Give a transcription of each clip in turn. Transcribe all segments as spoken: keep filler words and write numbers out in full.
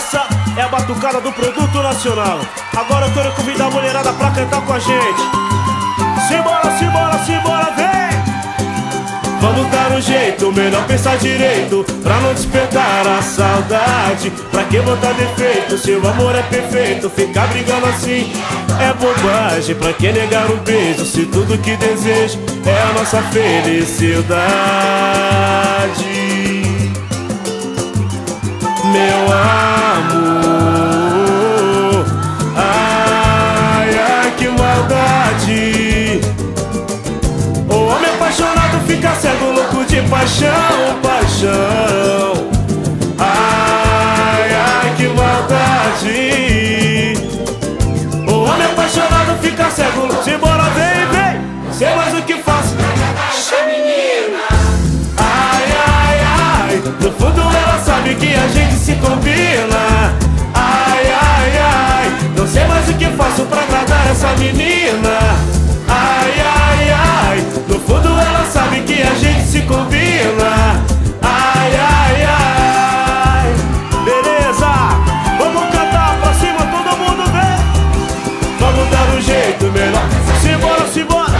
Essa é a batucada do produto nacional. Agora eu quero convidar a mulherada pra cantar com a gente. Simbora, simbora, simbora, vem! Vamos dar um jeito, melhor pensar direito, pra não despertar a saudade. Pra que botar defeito, seu amor é perfeito. Ficar brigando assim é bobagem. Pra que negar um beijo, se tudo que desejo é a nossa felicidade? Meu amor, ai, ai, que maldade. O homem apaixonado fica cego, louco de paixão, paixão. Ai, ai, que maldade. O homem apaixonado fica cego, louco. Simbora, vem, vem. Sei mais o que faço. Ai, ai, ai. No fundo ela sabe que a gente se combina. Ai, ai, ai. Não sei mais o que faço pra agradar essa menina. Ai, ai, ai. No fundo ela sabe que a gente se combina. Ai, ai, ai. Beleza, vamos cantar pra cima, todo mundo vem. Vamos dar um jeito melhor. Simbora, simbora.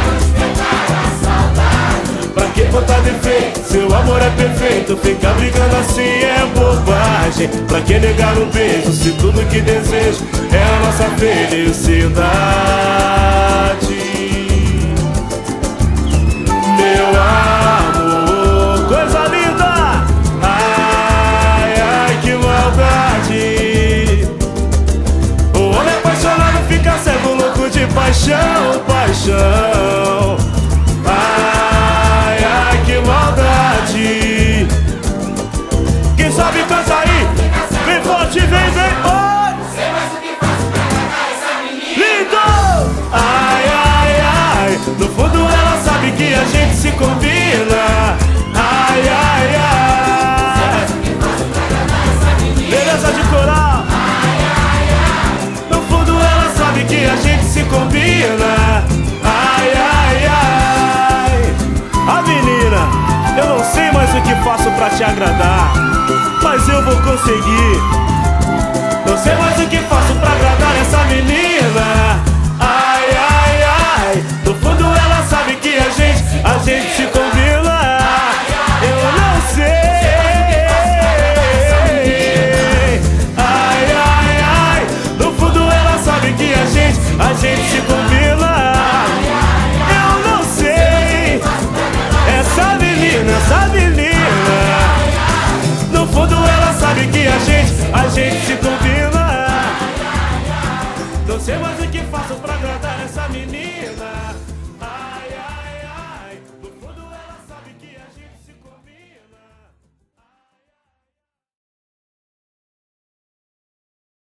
Pra que botar defeito, seu amor é perfeito. Ficar brigando assim é bobagem. Pra que negar um beijo, se tudo que desejo é a nossa felicidade? Meu amor, coisa linda. Ai, ai, que maldade. O homem apaixonado fica cego, louco de paixão, paixão. Ai, ai, que maldade. Quem sabe canta aí, vem forte, vem, vem, oi. Lindo. Ai, ai, ai. No fundo ela sabe que a gente se combina. Ai, ai, ai. Beleza de coral. No fundo ela sabe que a gente se combina. Ai, ai, ai. A menina, eu não sei mais o que faço pra te agradar, mas eu vou conseguir.